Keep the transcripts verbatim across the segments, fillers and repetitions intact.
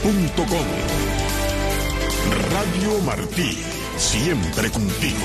punto com. Radio Martí, siempre contigo.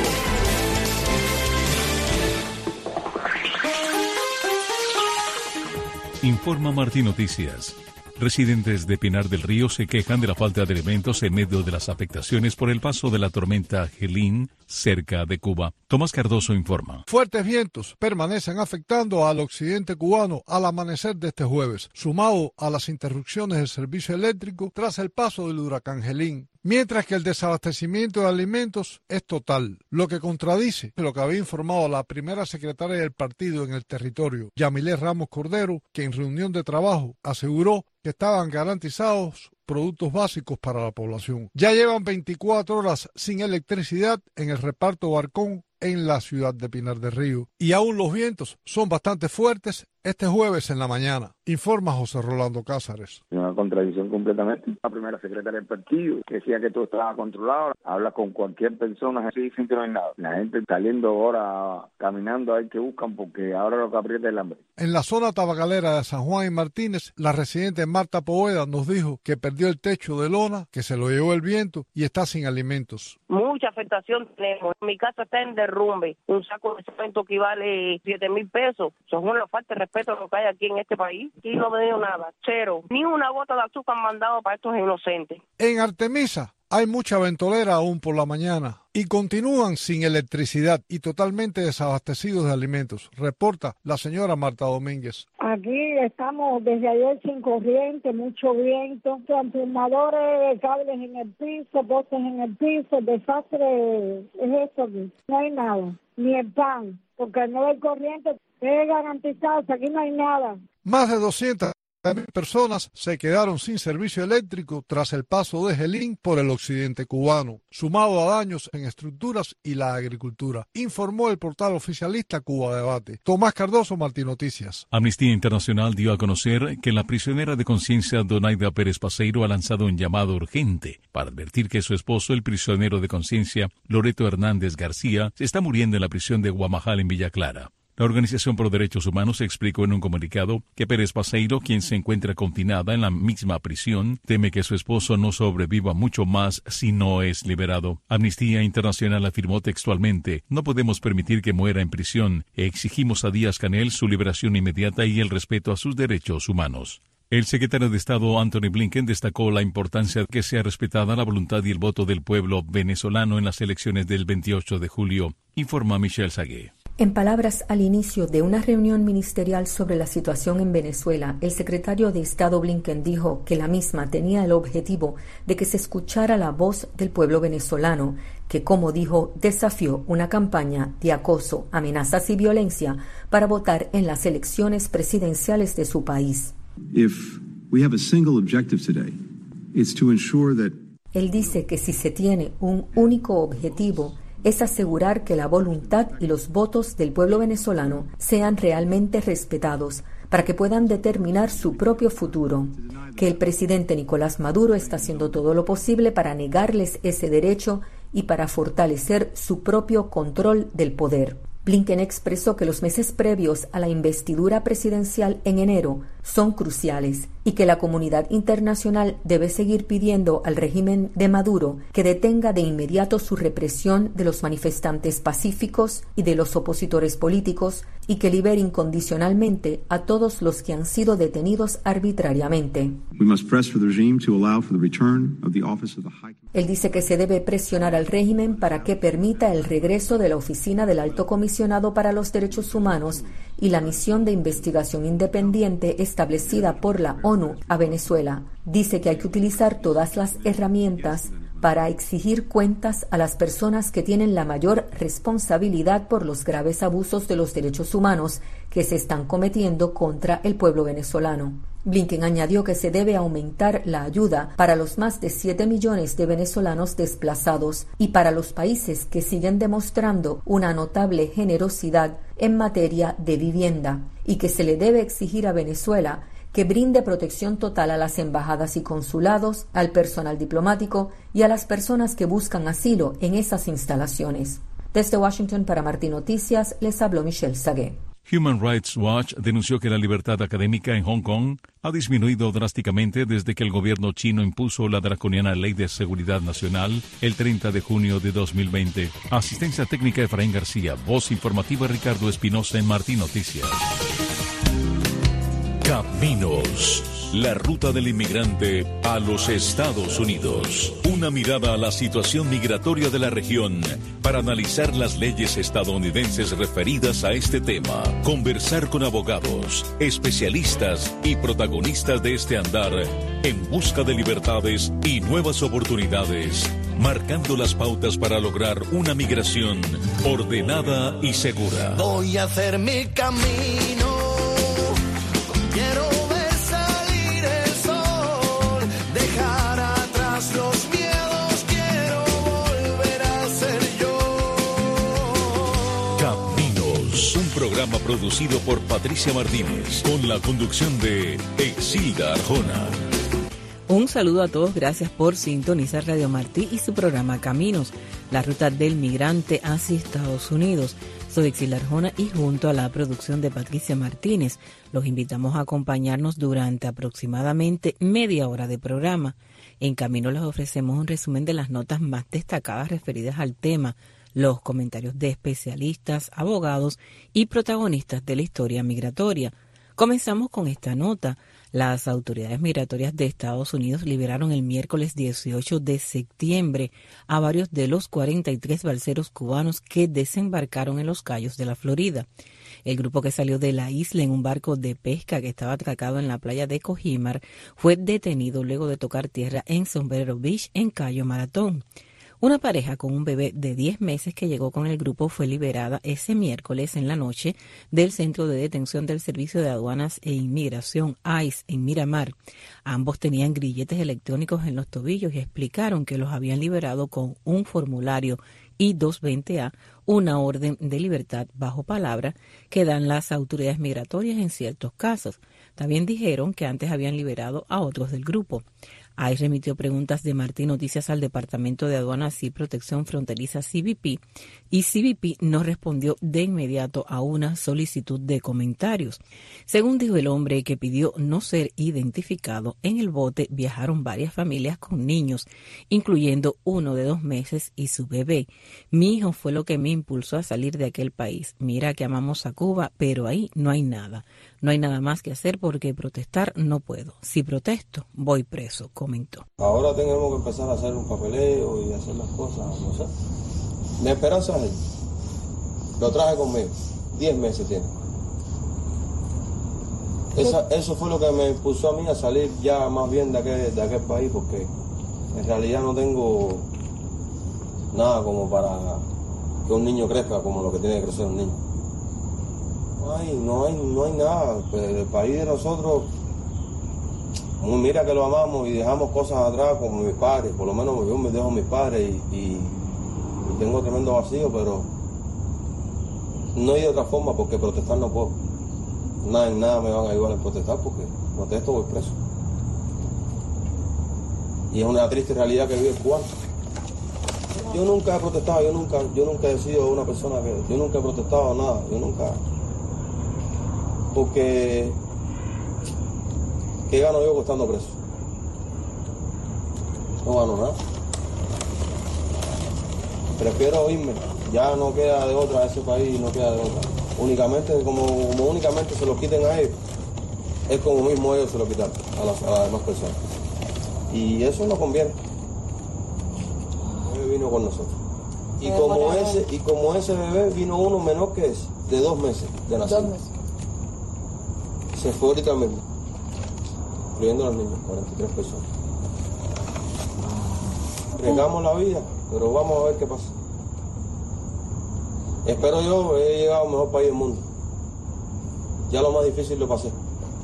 Informa Martí Noticias. Residentes de Pinar del Río se quejan de la falta de alimentos en medio de las afectaciones por el paso de la tormenta Helene cerca de Cuba. Tomás Cardoso informa. Fuertes vientos permanecen afectando al occidente cubano al amanecer de este jueves, sumado a las interrupciones del servicio eléctrico tras el paso del huracán Helene. Mientras que el desabastecimiento de alimentos es total, lo que contradice lo que había informado la primera secretaria del partido en el territorio, Yamilé Ramos Cordero, que en reunión de trabajo aseguró que estaban garantizados productos básicos para la población. Ya llevan veinticuatro horas sin electricidad en el reparto Barcón en la ciudad de Pinar del Río. Y aún los vientos son bastante fuertes este jueves en la mañana, informa José Rolando Cázares. Una contradicción completamente. La primera secretaria del partido que decía que todo estaba controlado, habla con cualquier persona así dicen que no hay nada. La gente saliendo ahora, caminando, hay que buscan porque ahora lo que aprieta es el hambre. En la zona tabacalera de San Juan y Martínez, la residente Marta Poveda nos dijo que perdió el techo de lona, que se lo llevó el viento y está sin alimentos. Mucha afectación tenemos. Mi casa está en derrumbe. Un saco de cemento que vale siete mil pesos. Eso es una falta de respeto a lo que hay aquí en este país. Aquí no me dio nada. Cero. Ni una gota de azúcar han mandado para estos inocentes. En Artemisa hay mucha ventolera aún por la mañana y continúan sin electricidad y totalmente desabastecidos de alimentos, reporta la señora Marta Domínguez. Aquí estamos desde ayer sin corriente, mucho viento, transformadores de cables en el piso, postes en el piso, el desastre es eso aquí. No hay nada, ni el pan, porque no hay corriente, es garantizado, aquí no hay nada. Más de doscientas personas se quedaron sin servicio eléctrico tras el paso de Helene por el occidente cubano, sumado a daños en estructuras y la agricultura, informó el portal oficialista Cuba Debate. Tomás Cardoso, Martí Noticias. Amnistía Internacional dio a conocer que la prisionera de conciencia Donaida Pérez Paseiro ha lanzado un llamado urgente para advertir que su esposo, el prisionero de conciencia Loreto Hernández García, se está muriendo en la prisión de Guamajal en Villa Clara. La Organización por Derechos Humanos explicó en un comunicado que Pérez Paseiro, quien se encuentra confinada en la misma prisión, teme que su esposo no sobreviva mucho más si no es liberado. Amnistía Internacional afirmó textualmente: no podemos permitir que muera en prisión. Exigimos a Díaz-Canel su liberación inmediata y el respeto a sus derechos humanos. El secretario de Estado Anthony Blinken destacó la importancia de que sea respetada la voluntad y el voto del pueblo venezolano en las elecciones del veintiocho de julio, informa Michelle Sagué. En palabras al inicio de una reunión ministerial sobre la situación en Venezuela, el secretario de Estado Blinken dijo que la misma tenía el objetivo de que se escuchara la voz del pueblo venezolano, que, como dijo, desafió una campaña de acoso, amenazas y violencia para votar en las elecciones presidenciales de su país. If we have a single objective today, it's to ensure that... Él dice que si se tiene un único objetivo, es asegurar que la voluntad y los votos del pueblo venezolano sean realmente respetados para que puedan determinar su propio futuro, que el presidente Nicolás Maduro está haciendo todo lo posible para negarles ese derecho y para fortalecer su propio control del poder. Blinken expresó que los meses previos a la investidura presidencial en enero son cruciales y que la comunidad internacional debe seguir pidiendo al régimen de Maduro que detenga de inmediato su represión de los manifestantes pacíficos y de los opositores políticos y que libere incondicionalmente a todos los que han sido detenidos arbitrariamente. Él dice que se debe presionar al régimen para que permita el regreso de la oficina del Alto Comisionado para los Derechos Humanos y la misión de investigación independiente establecida por la ONU a Venezuela. Dice que hay que utilizar todas las herramientas para exigir cuentas a las personas que tienen la mayor responsabilidad por los graves abusos de los derechos humanos que se están cometiendo contra el pueblo venezolano. Blinken añadió que se debe aumentar la ayuda para los más de siete millones de venezolanos desplazados y para los países que siguen demostrando una notable generosidad en materia de vivienda, y que se le debe exigir a Venezuela que brinde protección total a las embajadas y consulados, al personal diplomático y a las personas que buscan asilo en esas instalaciones. Desde Washington para Martí Noticias les habló Michelle Sagué. Human Rights Watch denunció que la libertad académica en Hong Kong ha disminuido drásticamente desde que el gobierno chino impuso la draconiana Ley de Seguridad Nacional el treinta de junio de dos mil veinte. Asistencia técnica Efraín García, voz informativa Ricardo Espinosa en Martín Noticias. Caminos. La ruta del inmigrante a los Estados Unidos. Una mirada a la situación migratoria de la región para analizar las leyes estadounidenses referidas a este tema. Conversar con abogados, especialistas y protagonistas de este andar en busca de libertades y nuevas oportunidades, marcando las pautas para lograr una migración ordenada y segura. Voy a hacer mi camino. Quiero programa producido por Patricia Martínez, con la conducción de Exilda Arjona. Un saludo a todos, gracias por sintonizar Radio Martí y su programa Caminos, la ruta del migrante hacia Estados Unidos. Soy Exilda Arjona y junto a la producción de Patricia Martínez, los invitamos a acompañarnos durante aproximadamente media hora de programa. En Camino les ofrecemos un resumen de las notas más destacadas referidas al tema, los comentarios de especialistas, abogados y protagonistas de la historia migratoria. Comenzamos con esta nota. Las autoridades migratorias de Estados Unidos liberaron el miércoles dieciocho de septiembre a varios de los cuarenta y tres balseros cubanos que desembarcaron en los Cayos de la Florida. El grupo que salió de la isla en un barco de pesca que estaba atracado en la playa de Cojimar fue detenido luego de tocar tierra en Sombrero Beach, en Cayo Maratón. Una pareja con un bebé de diez meses que llegó con el grupo fue liberada ese miércoles en la noche del Centro de Detención del Servicio de Aduanas e Inmigración, I C E, en Miramar. Ambos tenían grilletes electrónicos en los tobillos y explicaron que los habían liberado con un formulario I doscientos veinte A, una orden de libertad bajo palabra que dan las autoridades migratorias en ciertos casos. También dijeron que antes habían liberado a otros del grupo. I C E remitió preguntas de Martín Noticias al Departamento de Aduanas y Protección Fronteriza C B P y C B P no respondió de inmediato a una solicitud de comentarios. Según dijo el hombre que pidió no ser identificado, en el bote viajaron varias familias con niños, incluyendo uno de dos meses y su bebé. Mi hijo fue lo que me impulsó a salir de aquel país. Mira que amamos a Cuba, pero ahí no hay nada. No hay nada más que hacer porque protestar no puedo. Si protesto, voy preso, comentó. Ahora tenemos que empezar a hacer un papeleo y hacer las cosas, no sé. Mi esperanza es él. Lo traje conmigo. Diez meses tiene. Esa, eso fue lo que me impulsó a mí a salir ya más bien de aquel, de aquel país, porque en realidad no tengo nada como para que un niño crezca como lo que tiene que crecer un niño. No hay, no hay, no hay nada. El país de nosotros, mira que lo amamos y dejamos cosas atrás como mis padres, por lo menos yo me dejo a mis padres y, y, y tengo tremendo vacío, pero no hay de otra forma porque protestar no puedo. Nada, en nada me van a ayudar a protestar porque protesto voy preso. Y es una triste realidad que vive el cubano. Yo nunca he protestado, yo nunca, yo nunca he sido una persona que, yo nunca he protestado nada, yo nunca, porque ¿qué gano yo estando preso? No gano nada. Prefiero irme, ya no queda de otra, ese país no queda de otra. Únicamente, como, como únicamente se lo quiten a ellos, es como mismo ellos se lo quitan a las, a las demás personas. Y eso no conviene. El bebé vino con nosotros. Y como ese, y como ese bebé vino uno menor que ese, de dos meses de nacido. Dos meses. Se fue ahorita mismo, incluyendo a los niños, cuarenta y tres personas. Arriesgamos la vida, pero vamos a ver qué pasa. Espero yo, he llegado al mejor país del mundo. Ya lo más difícil lo pasé.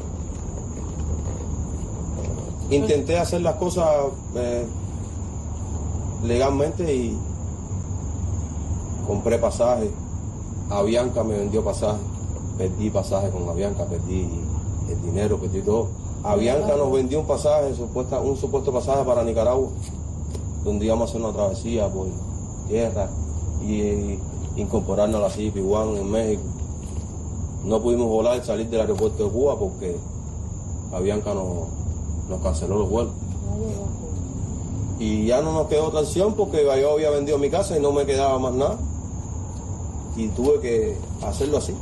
Intenté hacer las cosas eh, legalmente y compré pasajes. Avianca me vendió pasajes. Perdí pasajes con Avianca, perdí el dinero, perdí todo. Avianca nos vendió un pasaje, supuesta, un supuesto pasaje para Nicaragua, donde íbamos a hacer una travesía por tierra y, y incorporarnos a la C I P I One en México. no pudimos volar y salir del aeropuerto de Cuba porque Avianca nos, nos canceló los vuelos. Y ya no nos quedó otra opción porque yo había vendido mi casa y no me quedaba más nada. Y tuve que hacerlo así.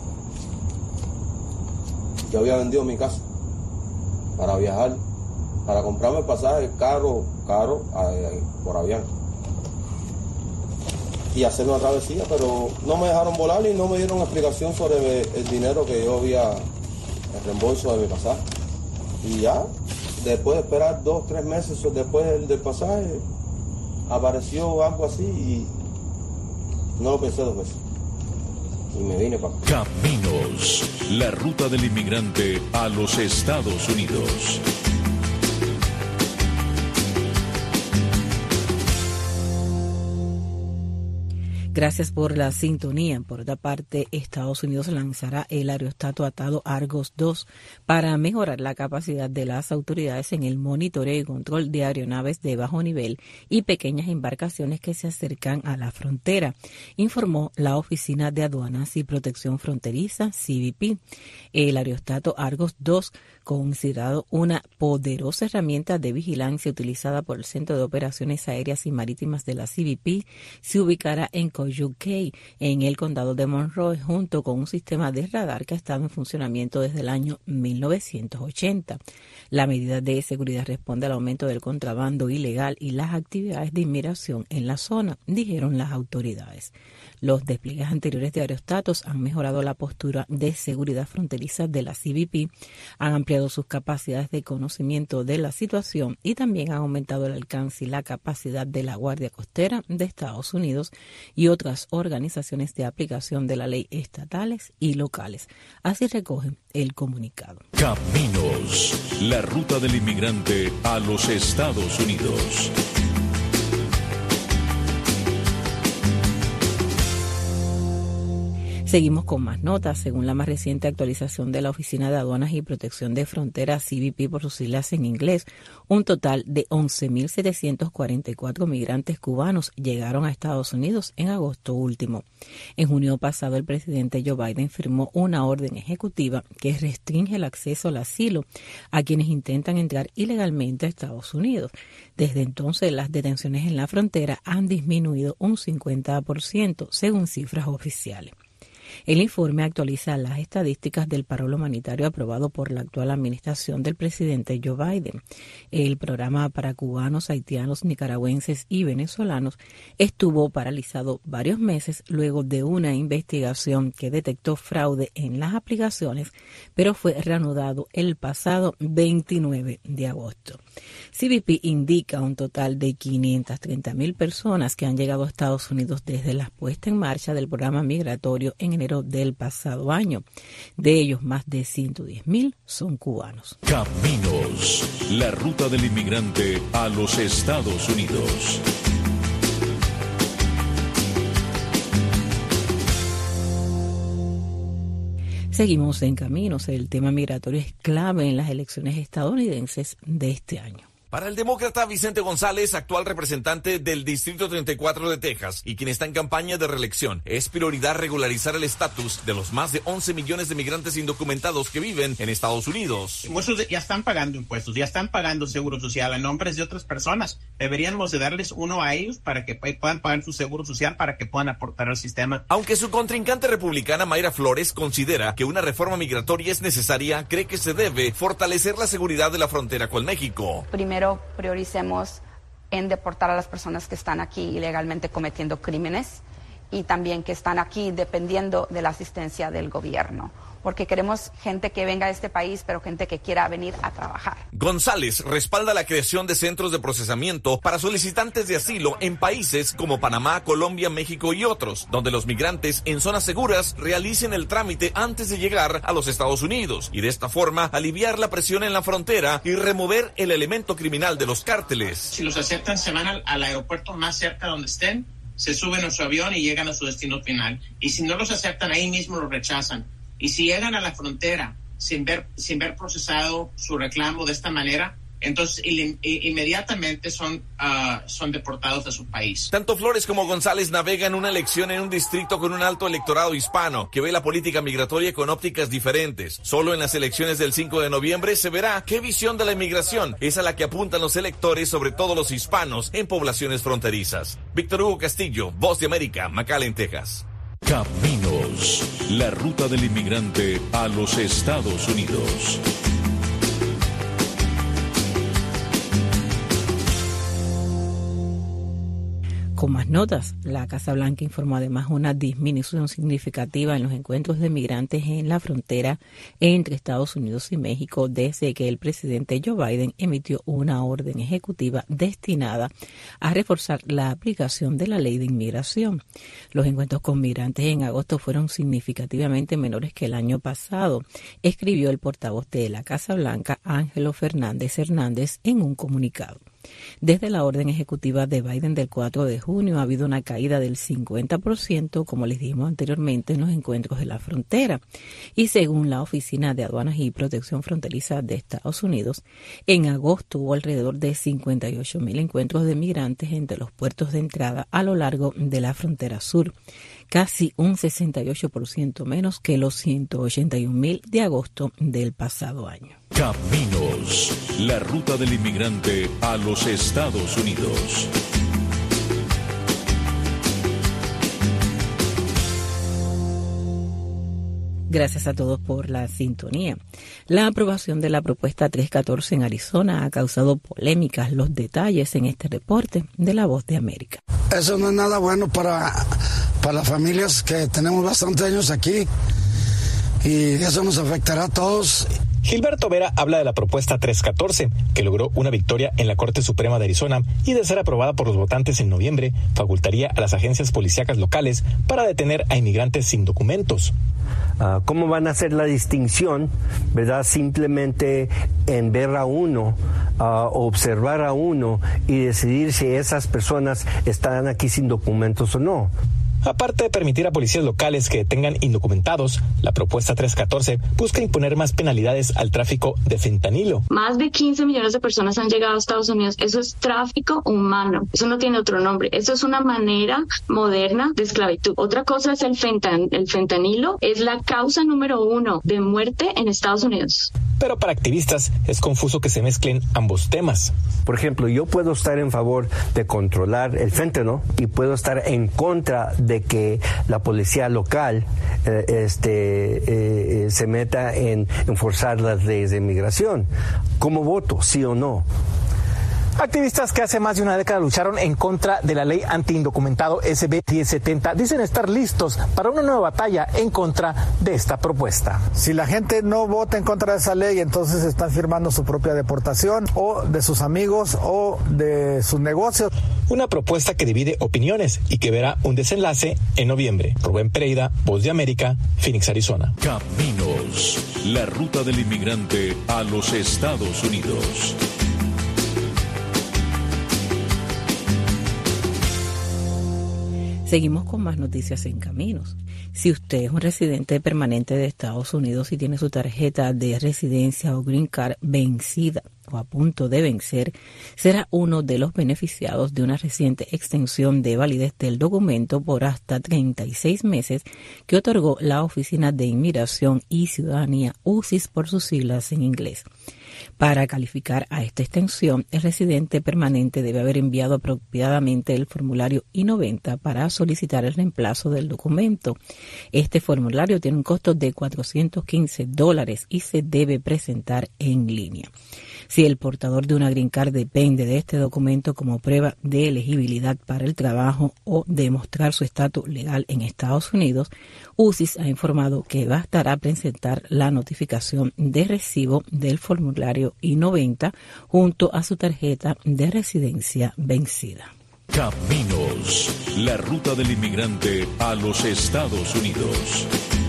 Yo había vendido mi casa para viajar, para comprarme el pasaje caro, caro por Avianca. Y hacer una travesía, pero no me dejaron volar y no me dieron explicación sobre el dinero que yo había, el reembolso de mi pasaje. Y ya, después de esperar dos, tres meses después del, del pasaje, apareció algo así y no lo pensé dos veces. Y me vine para acá. Caminos, la ruta del inmigrante a los Estados Unidos. Gracias por la sintonía. Por otra parte, Estados Unidos lanzará el aerostato atado Argos dos para mejorar la capacidad de las autoridades en el monitoreo y control de aeronaves de bajo nivel y pequeñas embarcaciones que se acercan a la frontera, informó la Oficina de Aduanas y Protección Fronteriza, C B P. El aerostato Argos dos, considerado una poderosa herramienta de vigilancia utilizada por el Centro de Operaciones Aéreas y Marítimas de la C B P, se ubicará en Coyuca Cay, en el condado de Monroe, junto con un sistema de radar que ha estado en funcionamiento desde el año mil novecientos ochenta. La medida de seguridad responde al aumento del contrabando ilegal y las actividades de inmigración en la zona, dijeron las autoridades. Los despliegues anteriores de aerostatos han mejorado la postura de seguridad fronteriza de la C B P, han ampliado sus capacidades de conocimiento de la situación y también han aumentado el alcance y la capacidad de la Guardia Costera de Estados Unidos y otras organizaciones de aplicación de la ley estatales y locales. Así recogen el comunicado. Caminos, la ruta del inmigrante a los Estados Unidos. Seguimos con más notas. Según la más reciente actualización de la Oficina de Aduanas y Protección de Fronteras, C B P por sus siglas en inglés, un total de once mil setecientos cuarenta y cuatro migrantes cubanos llegaron a Estados Unidos en agosto último. En junio pasado, el presidente Joe Biden firmó una orden ejecutiva que restringe el acceso al asilo a quienes intentan entrar ilegalmente a Estados Unidos. Desde entonces, las detenciones en la frontera han disminuido un cincuenta por ciento, según cifras oficiales. El informe actualiza las estadísticas del paro humanitario aprobado por la actual administración del presidente Joe Biden. El programa para cubanos, haitianos, nicaragüenses y venezolanos estuvo paralizado varios meses luego de una investigación que detectó fraude en las aplicaciones, pero fue reanudado el pasado veintinueve de agosto. C B P indica un total de quinientas treinta mil personas que han llegado a Estados Unidos desde la puesta en marcha del programa migratorio en enero del pasado año. De ellos, más de ciento diez mil son cubanos. Caminos, la ruta del inmigrante a los Estados Unidos. Seguimos en Caminos. El tema migratorio es clave en las elecciones estadounidenses de este año. Para el demócrata Vicente González, actual representante del Distrito treinta y cuatro de Texas y quien está en campaña de reelección, es prioridad regularizar el estatus de los más de once millones de migrantes indocumentados que viven en Estados Unidos. Muchos ya están pagando impuestos, ya están pagando seguro social a nombres de otras personas. Deberíamos de darles uno a ellos para que puedan pagar su seguro social, para que puedan aportar al sistema. Aunque su contrincante republicana Mayra Flores considera que una reforma migratoria es necesaria, cree que se debe fortalecer la seguridad de la frontera con México. Primero, prioricemos en deportar a las personas que están aquí ilegalmente cometiendo crímenes y también que están aquí dependiendo de la asistencia del gobierno, porque queremos gente que venga a este país, pero gente que quiera venir a trabajar. González respalda la creación de centros de procesamiento para solicitantes de asilo en países como Panamá, Colombia, México y otros, donde los migrantes en zonas seguras realicen el trámite antes de llegar a los Estados Unidos y de esta forma aliviar la presión en la frontera y remover el elemento criminal de los cárteles. Si los aceptan, se van al, al aeropuerto más cerca donde estén, se suben a su avión y llegan a su destino final. Y si no los aceptan, ahí mismo los rechazan. Y si llegan a la frontera sin ver, sin ver procesado su reclamo de esta manera, entonces il- inmediatamente son, uh, son deportados de su país. Tanto Flores como González navegan una elección en un distrito con un alto electorado hispano que ve la política migratoria con ópticas diferentes. Solo en las elecciones del cinco de noviembre se verá qué visión de la inmigración es a la que apuntan los electores, sobre todo los hispanos, en poblaciones fronterizas. Víctor Hugo Castillo, Voz de América, McAllen, Texas. Caminos, la ruta del inmigrante a los Estados Unidos. Con más notas, la Casa Blanca informó además una disminución significativa en los encuentros de migrantes en la frontera entre Estados Unidos y México desde que el presidente Joe Biden emitió una orden ejecutiva destinada a reforzar la aplicación de la ley de inmigración. Los encuentros con migrantes en agosto fueron significativamente menores que el año pasado, escribió el portavoz de la Casa Blanca, Ángelo Fernández Hernández, en un comunicado. Desde la orden ejecutiva de Biden del cuatro de junio ha habido una caída del cincuenta por ciento, como les dijimos anteriormente, en los encuentros de la frontera. Y según la Oficina de Aduanas y Protección Fronteriza de Estados Unidos, en agosto hubo alrededor de cincuenta y ocho mil encuentros de migrantes entre los puertos de entrada a lo largo de la frontera sur, casi un sesenta y ocho por ciento menos que los ciento ochenta y un mil de agosto del pasado año. Caminos, la ruta del inmigrante a los Estados Unidos. Gracias a todos por la sintonía. La aprobación de la propuesta trescientos catorce en Arizona ha causado polémicas. Los detalles en este reporte de La Voz de América. Eso no es nada bueno para, para las familias que tenemos bastantes años aquí y eso nos afectará a todos. Gilberto Vera habla de la propuesta trescientos catorce, que logró una victoria en la Corte Suprema de Arizona y, de ser aprobada por los votantes en noviembre, facultaría a las agencias policíacas locales para detener a inmigrantes sin documentos. Uh, ¿Cómo van a hacer la distinción, verdad? Simplemente en ver a uno, uh, observar a uno y decidir si esas personas están aquí sin documentos o no. Aparte de permitir a policías locales que detengan indocumentados, la propuesta trescientos catorce busca imponer más penalidades al tráfico de fentanilo. Más de quince millones de personas han llegado a Estados Unidos. Eso es tráfico humano. Eso no tiene otro nombre. Eso es una manera moderna de esclavitud. Otra cosa es el, fentan- el fentanilo. Es la causa número uno de muerte en Estados Unidos. Pero para activistas es confuso que se mezclen ambos temas. Por ejemplo, yo puedo estar en favor de controlar el fentanyl y puedo estar en contra de que la policía local eh, este, eh, se meta en enforzar las leyes de inmigración. ¿Cómo voto? ¿Sí o no? Activistas que hace más de una década lucharon en contra de la ley anti-indocumentado S B diez setenta dicen estar listos para una nueva batalla en contra de esta propuesta. Si la gente no vota en contra de esa ley, entonces están firmando su propia deportación o de sus amigos o de sus negocios. Una propuesta que divide opiniones y que verá un desenlace en noviembre. Rubén Pereira, Voz de América, Phoenix, Arizona. Caminos, la ruta del inmigrante a los Estados Unidos. Seguimos con más noticias en Caminos. Si usted es un residente permanente de Estados Unidos y tiene su tarjeta de residencia o Green Card vencida o a punto de vencer, será uno de los beneficiados de una reciente extensión de validez del documento por hasta treinta y seis meses que otorgó la Oficina de Inmigración y Ciudadanía, U C I S por sus siglas en inglés. Para calificar a esta extensión, el residente permanente debe haber enviado apropiadamente el formulario I noventa para solicitar el reemplazo del documento. Este formulario tiene un costo de cuatrocientos quince dólares y se debe presentar en línea. Si el portador de una Green Card depende de este documento como prueba de elegibilidad para el trabajo o demostrar su estatus legal en Estados Unidos, U C I S ha informado que bastará presentar la notificación de recibo del formulario I noventa junto a su tarjeta de residencia vencida. Caminos, la ruta del inmigrante a los Estados Unidos.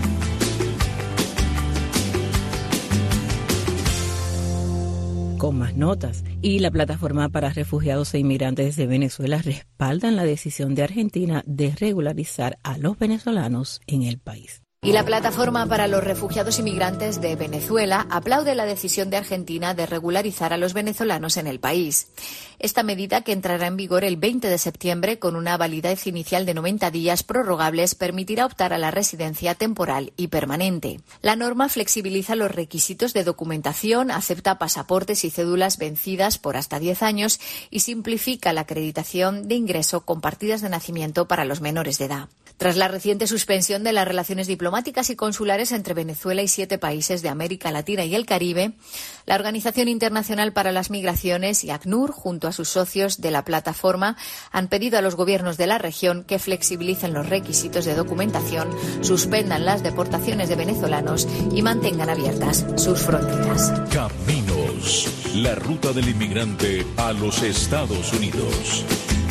Con más notas. Y la plataforma para refugiados e inmigrantes de Venezuela respaldan la decisión de Argentina de regularizar a los venezolanos en el país. Y la Plataforma para los Refugiados y Migrantes de Venezuela aplaude la decisión de Argentina de regularizar a los venezolanos en el país. Esta medida, que entrará en vigor el veinte de septiembre con una validez inicial de noventa días prorrogables, permitirá optar a la residencia temporal y permanente. La norma flexibiliza los requisitos de documentación, acepta pasaportes y cédulas vencidas por hasta diez años y simplifica la acreditación de ingreso con partidas de nacimiento para los menores de edad. Tras la reciente suspensión de las relaciones diplomáticas y consulares entre Venezuela y siete países de América Latina y el Caribe, la Organización Internacional para las Migraciones y ACNUR, junto a sus socios de la plataforma, han pedido a los gobiernos de la región que flexibilicen los requisitos de documentación, suspendan las deportaciones de venezolanos y mantengan abiertas sus fronteras. Caminos, la ruta del inmigrante a los Estados Unidos.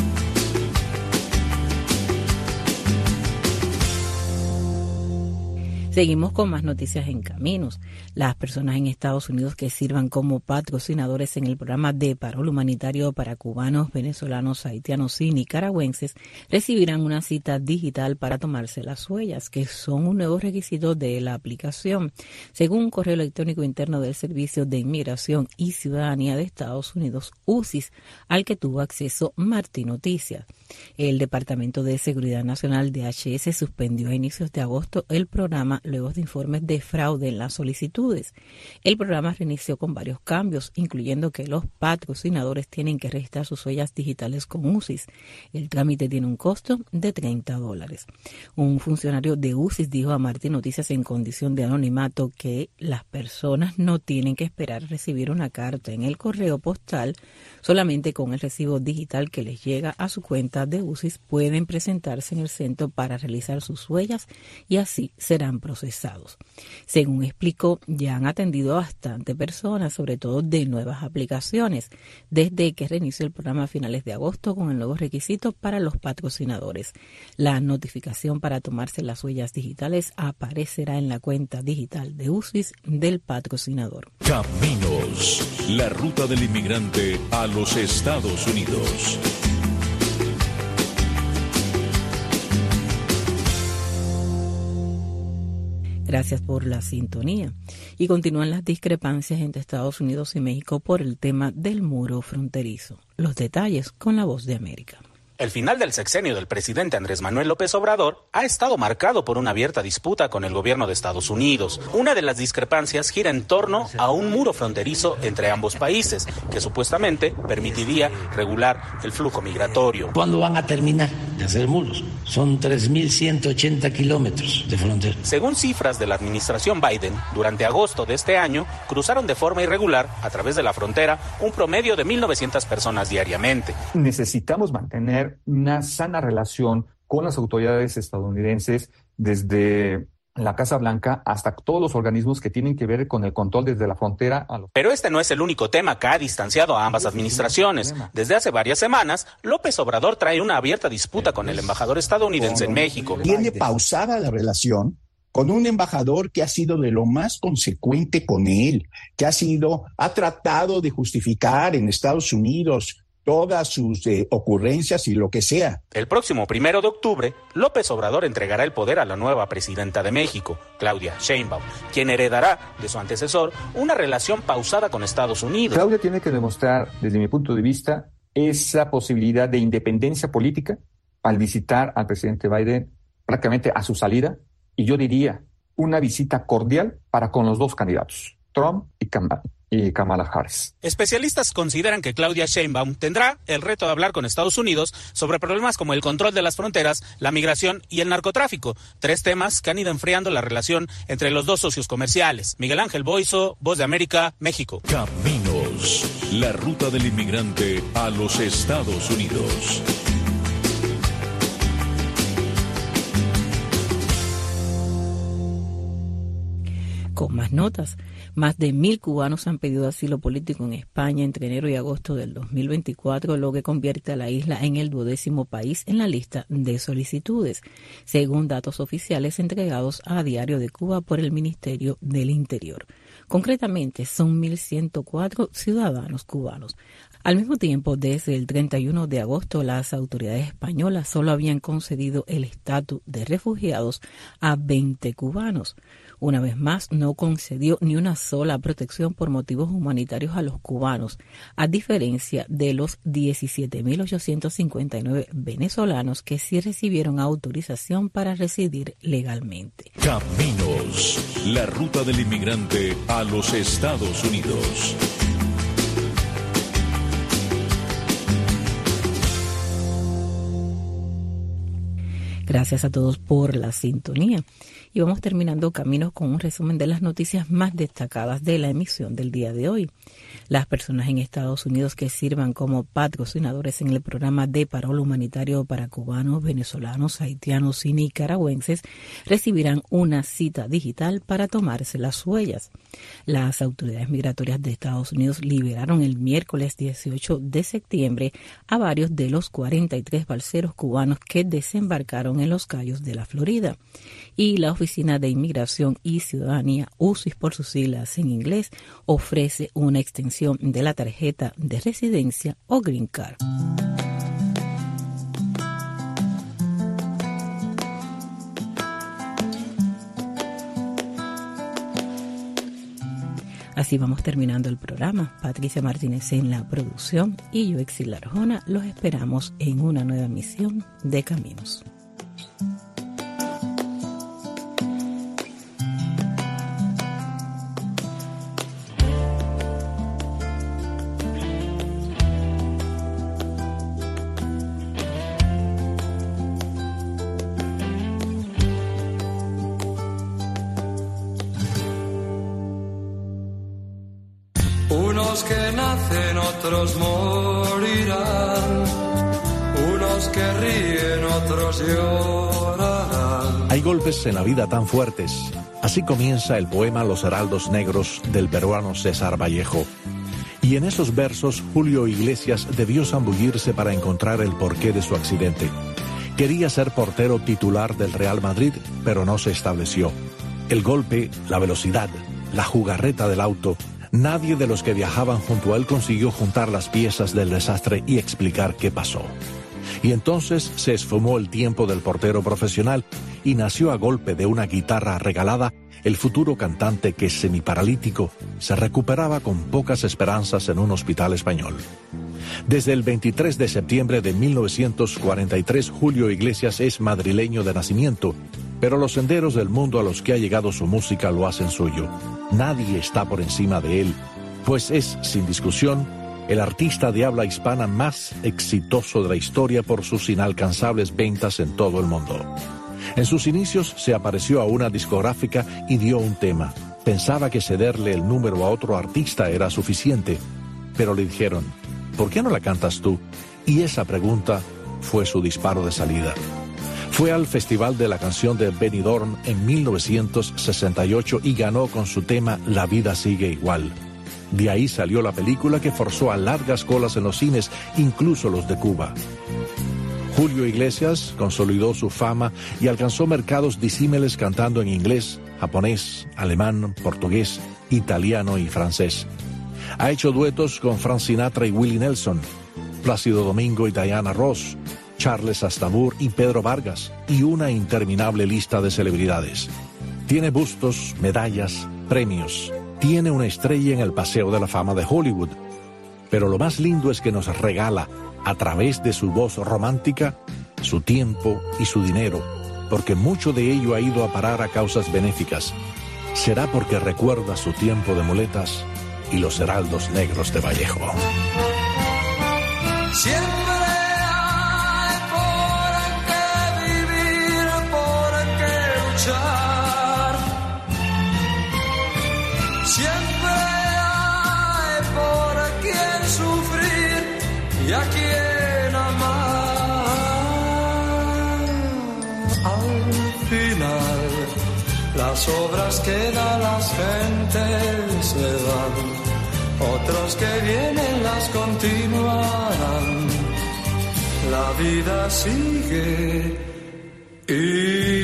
Seguimos con más noticias en Caminos. Las personas en Estados Unidos que sirvan como patrocinadores en el programa de parol humanitario para cubanos, venezolanos, haitianos y nicaragüenses recibirán una cita digital para tomarse las huellas, que son un nuevo requisito de la aplicación, según un correo electrónico interno del Servicio de Inmigración y Ciudadanía de Estados Unidos, U C I S, al que tuvo acceso Martí Noticias. El Departamento de Seguridad Nacional de H S suspendió a inicios de agosto el programa luego de informes de fraude en las solicitudes. El programa reinició con varios cambios, incluyendo que los patrocinadores tienen que registrar sus huellas digitales con U C I S. El trámite tiene un costo de treinta dólares. Un funcionario de U C I S dijo a Martí Noticias en condición de anonimato que las personas no tienen que esperar a recibir una carta en el correo postal. Solamente con el recibo digital que les llega a su cuenta de U C I S pueden presentarse en el centro para realizar sus huellas y así serán procesados. Según explicó, ya han atendido a bastante personas, sobre todo de nuevas aplicaciones, desde que reinició el programa a finales de agosto con el nuevo requisito para los patrocinadores. La notificación para tomarse las huellas digitales aparecerá en la cuenta digital de U C I S del patrocinador. Caminos, la ruta del inmigrante a los Estados Unidos. Gracias por la sintonía. Y continúan las discrepancias entre Estados Unidos y México por el tema del muro fronterizo. Los detalles con La Voz de América. El final del sexenio del presidente Andrés Manuel López Obrador ha estado marcado por una abierta disputa con el gobierno de Estados Unidos. Una de las discrepancias gira en torno a un muro fronterizo entre ambos países, que supuestamente permitiría regular el flujo migratorio. ¿Cuándo van a terminar de hacer muros? Son tres mil ciento ochenta kilómetros de frontera. Según cifras de la administración Biden, durante agosto de este año, cruzaron de forma irregular a través de la frontera un promedio de mil novecientas personas diariamente. Necesitamos mantener una sana relación con las autoridades estadounidenses, desde la Casa Blanca hasta todos los organismos que tienen que ver con el control desde la frontera a los... Pero este no es el único tema que ha distanciado a ambas administraciones. Desde hace varias semanas, López Obrador trae una abierta disputa con el embajador estadounidense en México. Tiene pausada la relación con un embajador que ha sido de lo más consecuente con él, que ha sido, ha tratado de justificar en Estados Unidos todas sus eh, ocurrencias y lo que sea. El próximo primero de octubre, López Obrador entregará el poder a la nueva presidenta de México, Claudia Sheinbaum, quien heredará de su antecesor una relación pausada con Estados Unidos. Claudia tiene que demostrar, desde mi punto de vista, esa posibilidad de independencia política al visitar al presidente Biden prácticamente a su salida, y yo diría una visita cordial para con los dos candidatos, Trump y Kamala. y Kamala Harris. Especialistas consideran que Claudia Sheinbaum tendrá el reto de hablar con Estados Unidos sobre problemas como el control de las fronteras, la migración y el narcotráfico, tres temas que han ido enfriando la relación entre los dos socios comerciales. Miguel Ángel Boiso, Voz de América, México. Caminos, la ruta del inmigrante a los Estados Unidos. Con más notas, más de mil cubanos han pedido asilo político en España entre enero y agosto del dos mil veinticuatro, lo que convierte a la isla en el duodécimo país en la lista de solicitudes, según datos oficiales entregados a Diario de Cuba por el Ministerio del Interior. Concretamente, son mil ciento cuatro ciudadanos cubanos. Al mismo tiempo, desde el treinta y uno de agosto, las autoridades españolas solo habían concedido el estatus de refugiados a veinte cubanos. Una vez más, no concedió ni una sola protección por motivos humanitarios a los cubanos, a diferencia de los diecisiete mil ochocientos cincuenta y nueve venezolanos que sí recibieron autorización para residir legalmente. Caminos, la ruta del inmigrante a los Estados Unidos. Gracias a todos por la sintonía. Y vamos terminando Caminos con un resumen de las noticias más destacadas de la emisión del día de hoy. Las personas en Estados Unidos que sirvan como patrocinadores en el programa de parol humanitario para cubanos, venezolanos, haitianos y nicaragüenses recibirán una cita digital para tomarse las huellas. Las autoridades migratorias de Estados Unidos liberaron el miércoles dieciocho de septiembre a varios de los cuarenta y tres balseros cubanos que desembarcaron en Los Cayos de la Florida. Y la Oficina de Inmigración y Ciudadanía, U S I S por sus siglas en inglés, ofrece una extensión de la tarjeta de residencia o Green Card. Así vamos terminando el programa. Patricia Martínez en la producción y yo, Exil Arjona, los esperamos en una nueva emisión de Caminos. Unos que nacen, otros morirán. Unos que ríen, otros llorarán. Hay golpes en la vida tan fuertes. Así comienza el poema Los Heraldos Negros del peruano César Vallejo. Y en esos versos Julio Iglesias debió zambullirse para encontrar el porqué de su accidente. Quería ser portero titular del Real Madrid, pero no se estableció. El golpe, la velocidad, la jugarreta del auto. Nadie de los que viajaban junto a él consiguió juntar las piezas del desastre y explicar qué pasó. Y entonces se esfumó el tiempo del portero profesional y nació a golpe de una guitarra regalada el futuro cantante que, semiparalítico, se recuperaba con pocas esperanzas en un hospital español. Desde el veintitrés de septiembre de mil novecientos cuarenta y tres, Julio Iglesias es madrileño de nacimiento, pero los senderos del mundo a los que ha llegado su música lo hacen suyo. Nadie está por encima de él, pues es, sin discusión, el artista de habla hispana más exitoso de la historia por sus inalcanzables ventas en todo el mundo. En sus inicios se apareció a una discográfica y dio un tema. Pensaba que cederle el número a otro artista era suficiente, pero le dijeron, ¿por qué no la cantas tú? Y esa pregunta fue su disparo de salida. Fue al Festival de la Canción de Benidorm en mil novecientos sesenta y ocho y ganó con su tema La vida sigue igual. De ahí salió la película que forzó a largas colas en los cines, incluso los de Cuba. Julio Iglesias consolidó su fama y alcanzó mercados disímiles cantando en inglés, japonés, alemán, portugués, italiano y francés. Ha hecho duetos con Frank Sinatra y Willie Nelson, Plácido Domingo y Diana Ross, Charles Aznavour y Pedro Vargas, y una interminable lista de celebridades. Tiene bustos, medallas, premios. Tiene una estrella en el Paseo de la Fama de Hollywood. Pero lo más lindo es que nos regala, a través de su voz romántica, su tiempo y su dinero, porque mucho de ello ha ido a parar a causas benéficas. Será porque recuerda su tiempo de muletas y los heraldos negros de Vallejo. Siempre hay por qué vivir, por qué luchar. Siempre hay por quien sufrir y a quien amar. Al final, las obras que da las gentes se van. Otros que vienen las continuarán. La vida sigue y